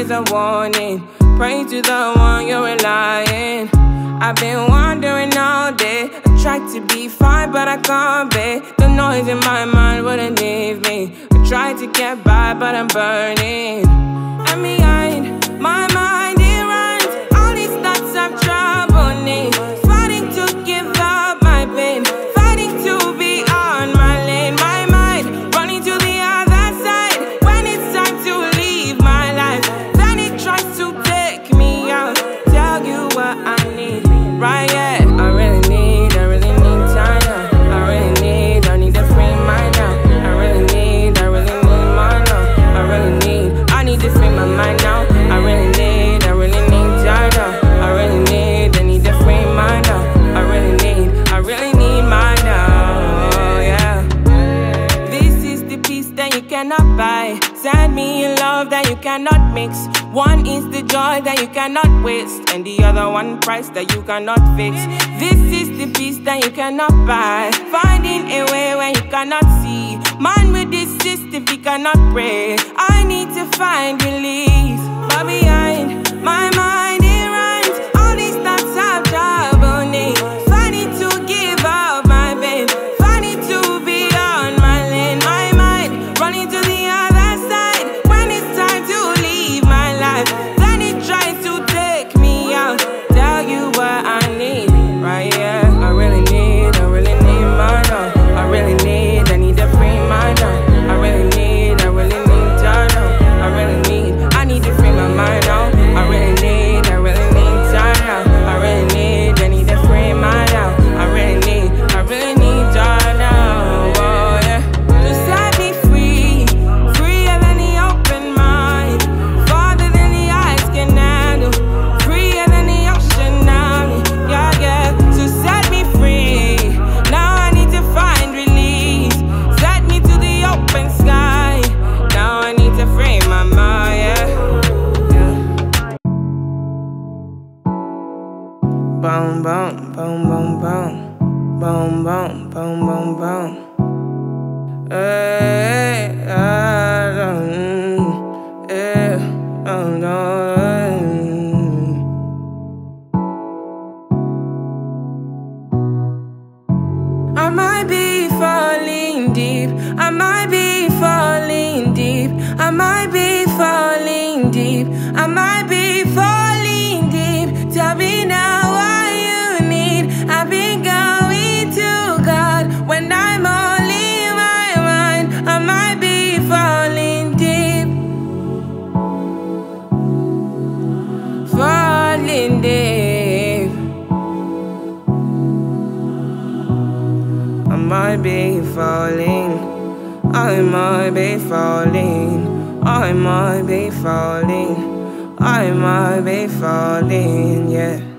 is a warning. Pray to the one you're relying. I've been wandering all day. I tried to be fine, but I can't be. The noise in my mind wouldn't leave me. I tried to get by, but I'm burning. And behind my mind, it runs. All these thoughts have troubled me. Fighting to give up my pain. Fighting to be on my lane. My mind running to the other side. When it's time to leave my life, then it tries to take me out. Tell you what I need. Right, yeah, I really need time now. I need to free mind now. I really need mine now. I need to free my mind now. I really need time now. I need to free mind now. I really need mine now, yeah. This is the peace that you cannot buy. Send me a love that you cannot mix. One is the joy that you cannot waste, and the other one price that you cannot fix. This is the peace that you cannot buy. Finding a way when you cannot see. Man with this system, he cannot pray. I need to find release. But behind my mind, it runs. All these thoughts have troubled me. Fighting to give up my pain. Fighting to be on my lane. My mind running to the other side. When it's time to leave my life, then it tries to take me out. Tell you what I need, right, yeah. I really need mine now. I need to free mine now. I really need time now. I need to free my mind now. I really need time now. I need to free mine now. I really need time now, oh yeah. To set me free, freer than the open mind, farther than the eyes can handle, freer than the ocean now, yeah, yeah. To set me free, now I need to find release. Set me to the open sky, now I need to free my mind, yeah, yeah. Boom, boom, boom, boom, boom. Boom, boom, boom, boom, boom. Hey, I don't, yeah, oh no. I might be falling deep. I might be falling deep. I might be falling deep. I might be falling deep. Tell me now what you need. I've been going to God when I'm all in my mind. I might be falling deep. Falling deep. I might be falling. I might be falling. I might be falling. I might be falling, yeah.